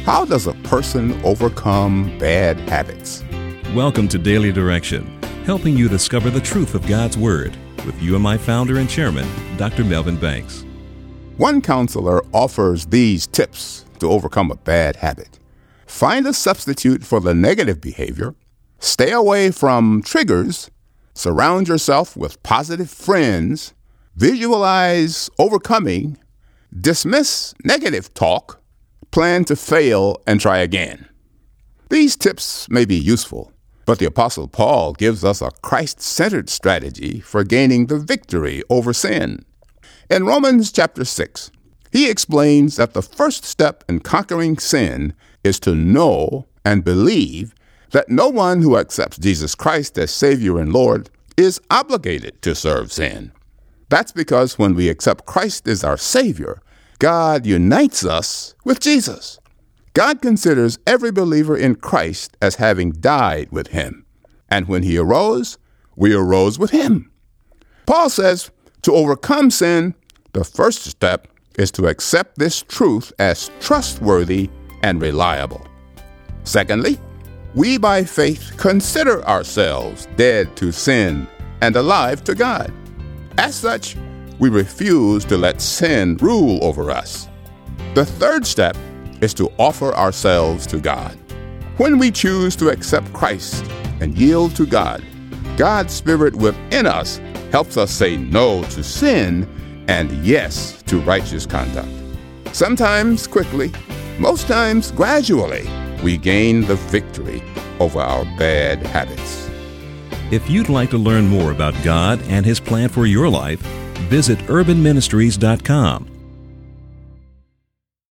How does a person overcome bad habits? Welcome to Daily Direction, helping you discover the truth of God's Word with UMI founder and chairman, Dr. Melvin Banks. One counselor offers these tips to overcome a bad habit. Find a substitute for the negative behavior. Stay away from triggers. Surround yourself with positive friends. Visualize overcoming. Dismiss negative talk. Plan to fail and try again. These tips may be useful, but the Apostle Paul gives us a Christ-centered strategy for gaining the victory over sin. In Romans chapter 6, he explains that the first step in conquering sin is to know and believe that no one who accepts Jesus Christ as Savior and Lord is obligated to serve sin. That's because when we accept Christ as our Savior, God unites us with Jesus. God considers every believer in Christ as having died with him. And when he arose, we arose with him. Paul says to overcome sin, the first step is to accept this truth as trustworthy and reliable. Secondly, we by faith consider ourselves dead to sin and alive to God. As such, we refuse to let sin rule over us. The third step is to offer ourselves to God. When we choose to accept Christ and yield to God, God's Spirit within us helps us say no to sin and yes to righteous conduct. Sometimes quickly, most times gradually, we gain the victory over our bad habits. If you'd like to learn more about God and His plan for your life, visit urbanministries.com